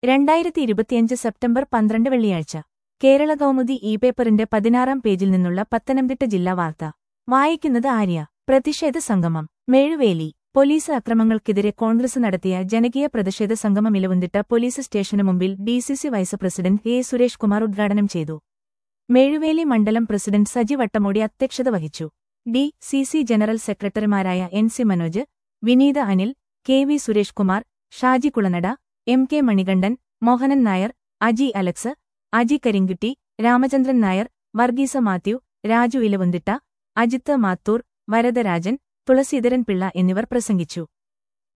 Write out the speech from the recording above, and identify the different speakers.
Speaker 1: 2025 September 12 വെള്ളിയാഴ്ച കേരള കൗമുദി ഇ-പേപ്പറിന്റെ 16-ാം പേജിൽ നിന്നുള്ള പത്തനംതിട്ട ജില്ലാ വാർത്ത വായിക്കുന്നത് ആര്യ. പ്രതിഷേധ സംഗമം മേഴുവേലി. പോലീസ് അക്രമങ്ങൾക്കെതിരെ കോൺഗ്രസ് നടത്തിയ ജനകീയ പ്രതിഷേധ സംഗമം ഇലവുന്തിട്ട പോലീസ് സ്റ്റേഷനു മുമ്പിൽ DCC vice president A Suresh Kumar ഉദ്ഘാടനം ചെയ്തു. മേഴുവേലി മണ്ഡലം പ്രസിഡന്റ് സജി വട്ടമൂടി അധ്യക്ഷത വഹിച്ചു. ഡിസിസി ജനറൽ സെക്രട്ടറിമാരായ N C. Manoj, Vineetha Anil, K V. Suresh Kumar, Shaji Kulanada, M K. Manikandan, Mohanan Nair, Aji Alex, Aji Karinkutty, Ramachandran Nair, Varghese Mathew, Raju Elavumthitta, Ajith Mathoor, Varadarajan, Thulasidharan Pillai എന്നിവർ പ്രസംഗിച്ചു.